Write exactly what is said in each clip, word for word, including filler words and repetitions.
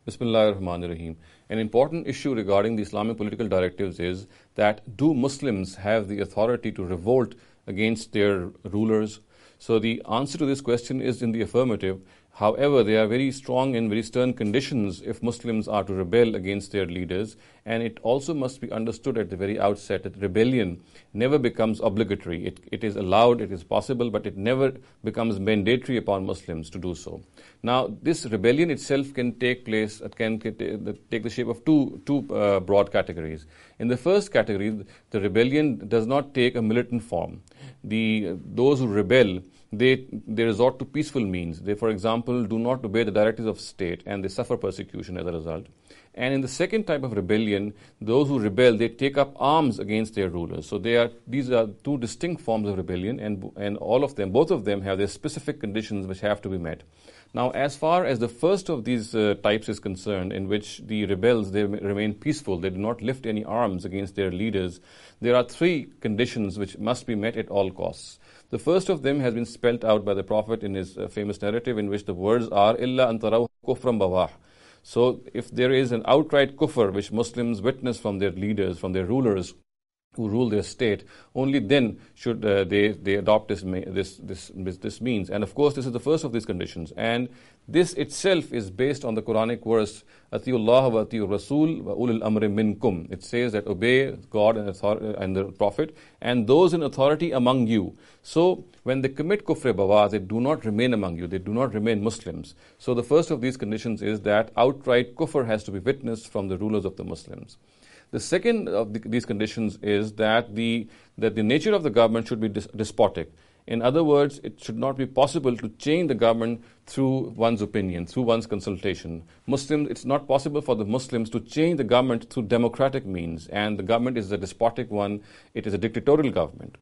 Bismillahir Rahmanir Rahim. An important issue regarding the Islamic political directives is that do Muslims have the authority to revolt against their rulers? So the answer to this question is in the affirmative. However, there are very strong and very stern conditions if Muslims are to rebel against their leaders, and it also must be understood at the very outset that rebellion never becomes obligatory. It, it is allowed, it is possible, but it never becomes mandatory upon Muslims to do so. Now, this rebellion itself can take place, it can take the shape of two, two uh, broad categories. In the first category, the rebellion does not take a militant form. The, those who rebel, They, they resort to peaceful means. They, for example, do not obey the directives of state and they suffer persecution as a result. And in the second type of rebellion, those who rebel, they take up arms against their rulers. So they are, these are two distinct forms of rebellion, and, and all of them, both of them have their specific conditions which have to be met. Now, as far as the first of these uh, types is concerned, in which the rebels, they remain peaceful, they do not lift any arms against their leaders, there are three conditions which must be met at all costs. The first of them has been spelt out by the Prophet in his uh, famous narrative, in which the words are, "Illa an taraw kufran bawah." So if there is an outright kufr which Muslims witness from their leaders, from their rulers who rule their state, only then should uh, they, they adopt this, this, this, this, this means. And of course, this is the first of these conditions. And this itself is based on the Quranic verse, Atiullah wa atiur Rasul wa ulil amri minkum. It says that obey God and, author- and the Prophet and those in authority among you. So when they commit kufr bawah, they do not remain among you. They do not remain Muslims. So the first of these conditions is that outright kufr has to be witnessed from the rulers of the Muslims. The second of the, these conditions is that the, that the nature of the government should be dis- despotic. In other words, it should not be possible to change the government through one's opinion, through one's consultation. Muslims, it's not possible for the Muslims to change the government through democratic means, and the government is a despotic one. It is a dictatorial government.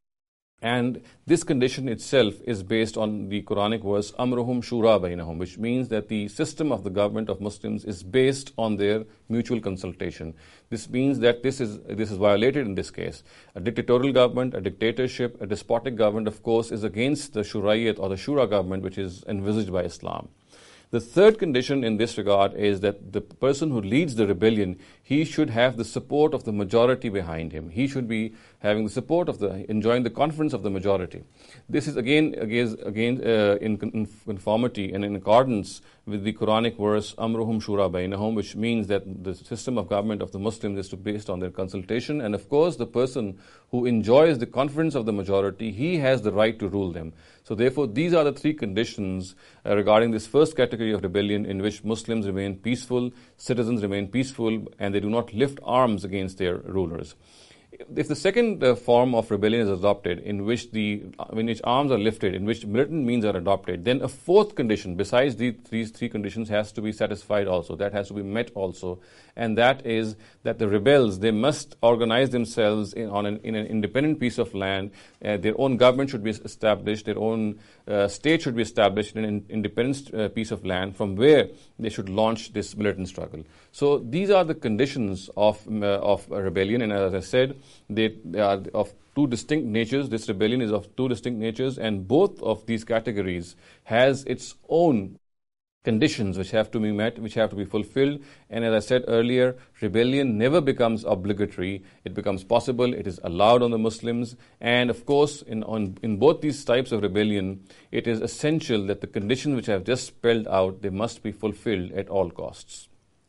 And this condition itself is based on the Quranic verse, Amruhum Shura Bainahum, which means that the system of the government of Muslims is based on their mutual consultation. This means that this is, this is violated in this case. A dictatorial government, a dictatorship, a despotic government, of course, is against the Shuraiyat or the Shura government, which is envisaged by Islam. The third condition in this regard is that the person who leads the rebellion, he should have the support of the majority behind him. He should be having the support of the, enjoying the confidence of the majority. This is again, again, again uh, in conformity and in accordance with the Quranic verse, Amruhum Shura Bainahum, which means that the system of government of the Muslims is to based on their consultation. And of course, the person who enjoys the confidence of the majority, he has the right to rule them. So therefore, these are the three conditions uh, regarding this first category of rebellion, in which Muslims remain peaceful, citizens remain peaceful, and they do not lift arms against their rulers. If the second uh, form of rebellion is adopted, in which the in which arms are lifted, in which militant means are adopted, then a fourth condition besides the, these three conditions has to be satisfied also. That has to be met also, and that is that the rebels, they must organize themselves in, on an, in an independent piece of land. Uh, their own government should be established. Their own uh, state should be established in an independent uh, piece of land from where they should launch this militant struggle. So these are the conditions of uh, of rebellion, and as I said, They, they are of two distinct natures. This rebellion is of two distinct natures, and both of these categories has its own conditions which have to be met, which have to be fulfilled. And as I said earlier, rebellion never becomes obligatory. It becomes possible. It is allowed on the Muslims. And of course, in, on, in both these types of rebellion, it is essential that the conditions which I have just spelled out, they must be fulfilled at all costs.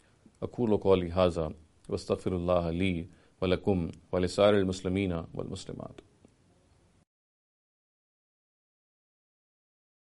أقول قولي هذا واستغفر الله لي ولكم ولسائر المسلمين والمسلمات.